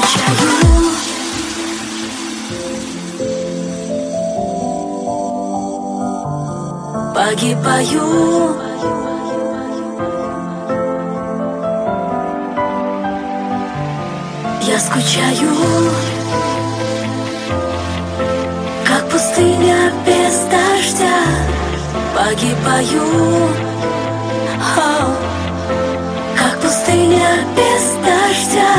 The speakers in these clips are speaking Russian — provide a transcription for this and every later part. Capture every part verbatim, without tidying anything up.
скучаю. Погибаю. Я скучаю, как пустыня без дождя. Погибаю, о, как пустыня без дождя.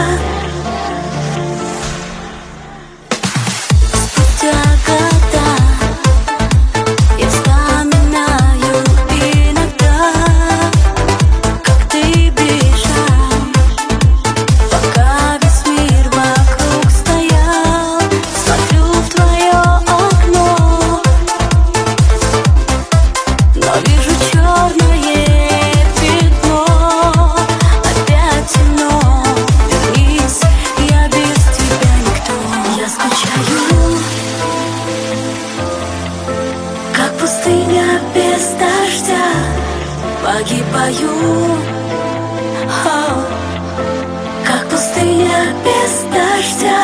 Спустя года я вспоминаю иногда, как ты бежал, пока весь мир вокруг стоял. Смотрю в твое окно, но вижу черное пятно. Опять темно, вернись, я без тебя никто. Я скучаю, как пустыня без дождя. Погибаю, о, как пустыня без дождя.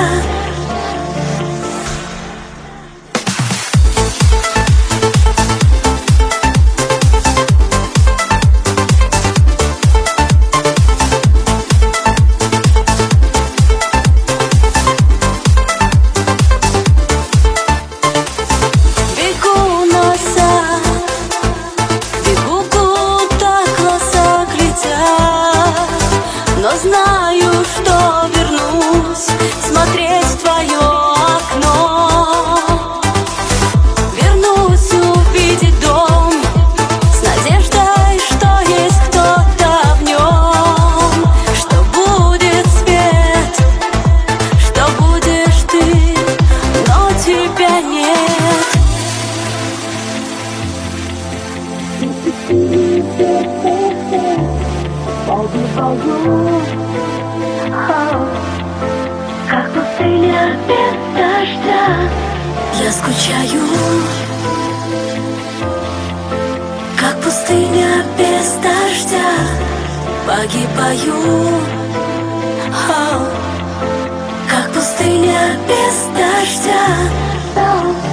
Но знаю, что вернусь смотреть в твое окно. Вернусь увидеть дом с надеждой, что есть кто-то в нем. Что будет свет, что будешь ты, но тебя нет. Погибаю, о, как пустыня без дождя. Я скучаю, как пустыня без дождя. Погибаю, о, как пустыня без дождя.